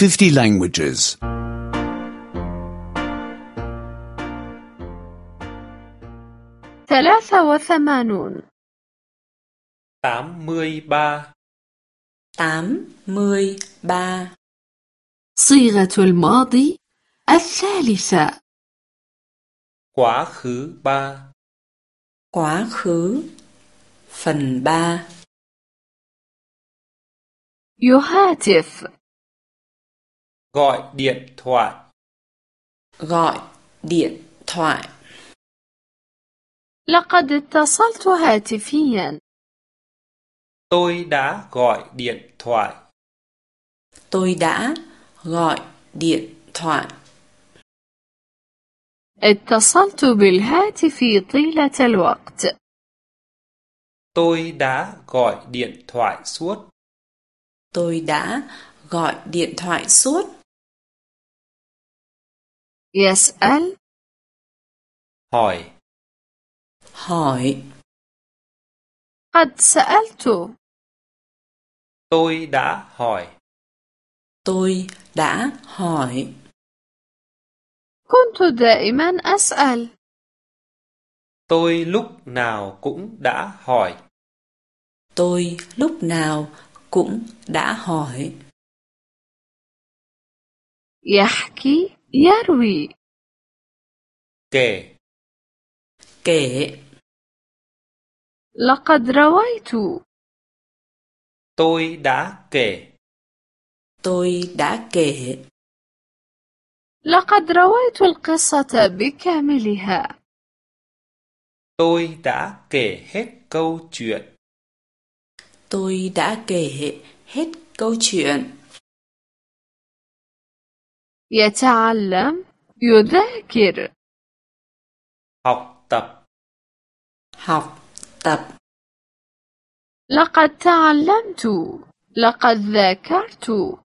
50 languages. 83 83 83 صيغة الماضي الثالثة quá khứ 3 Quá khứ phần 3 يهاتف gọi điện thoại Gọi điện thoại لقد اتصلت هاتفيا tôi đã gọi điện thoại Tôi đã gọi điện thoại اتصلت بالهاتف طيلة الوقت tôi đã gọi điện thoại suốt Tôi đã gọi điện thoại suốt يسأل hỏi Hỏi قد سألت tôi đã hỏi Tôi đã hỏi كنت دائما أسأل tôi lúc nào cũng đã hỏi Tôi lúc nào cũng đã hỏi يحكي يروي kể Kể لقد رويت tôi đã kể Tôi đã kể لقد رويت القصة بكاملها tôi đã kể hết câu chuyện Tôi đã kể hết câu chuyện يتعلم يذاكر học tập Học tập لقد تعلمت لقد ذاكرت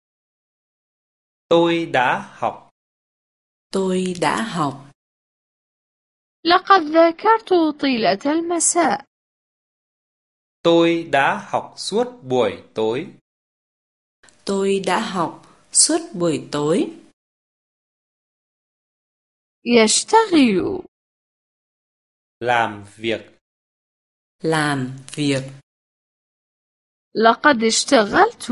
tôi đã học Tôi đã học لقد ذاكرت طيلة المساء tôi đã học suốt buổi tối Tôi đã học suốt buổi tối يشتغل làm việc Làm việc لقد اشتغلت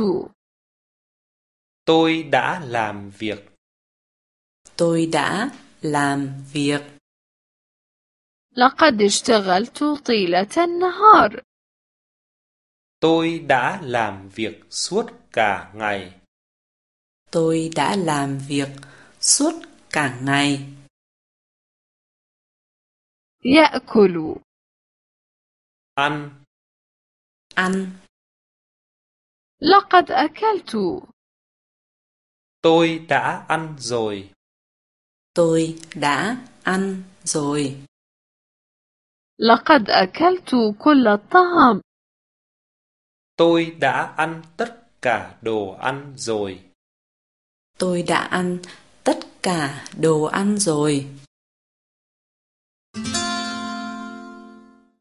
tôi đã làm việc Tôi đã làm việc لقد اشتغلت طيلة النهار tôi đã làm việc suốt cả ngày Tôi đã làm việc suốt cả ngày يأكل ăn Ăn لقد أكلت tôi đã ăn rồi Tôi đã ăn rồi لقد أكلت كل الطعام tôi đã ăn tất cả đồ ăn rồi Tôi đã ăn tất cả đồ ăn rồi